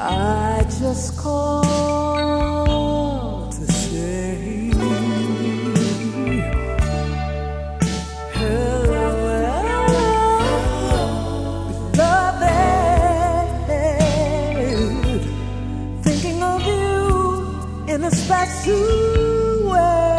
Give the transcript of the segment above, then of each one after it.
I just called to say hello, beloved, thinking of you in a special way.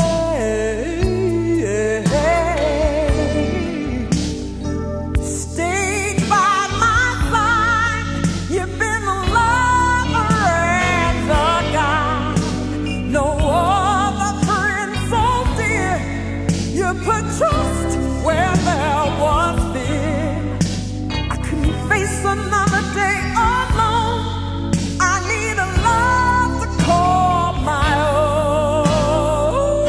Put trust where there was fear. I couldn't face another day alone. I need a love to call my own.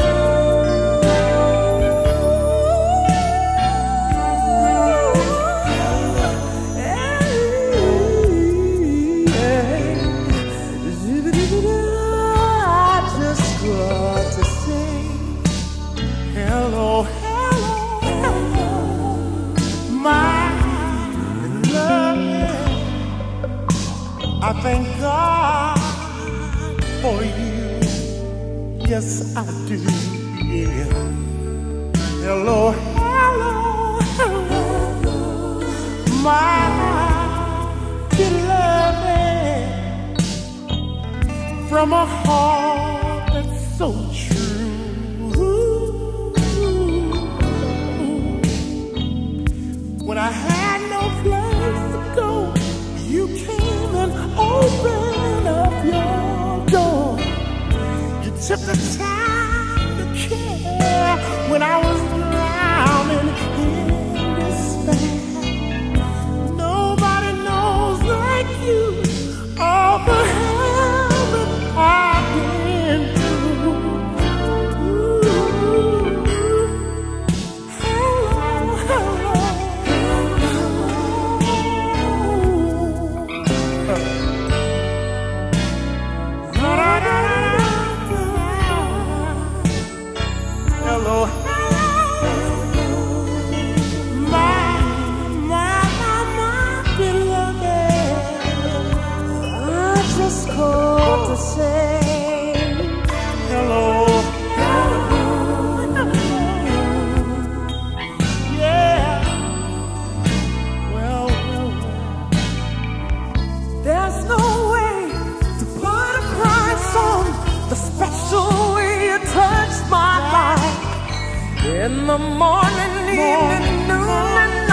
I just got to say hello, hello, my beloved. I thank God for you. Yes, I do. Yeah. Hello, hello, hello, my beloved. From a heart that's so true. When I had no place to go, you came and opened up your door. You took the time to care when I was drowning in despair. Nobody knows like you all the hell that I've been through. Hello, my beloved. I just called to say hello. Yeah. Well, there's no way to put a price on the special way you touched my life. In the morning, evening, noon, and night.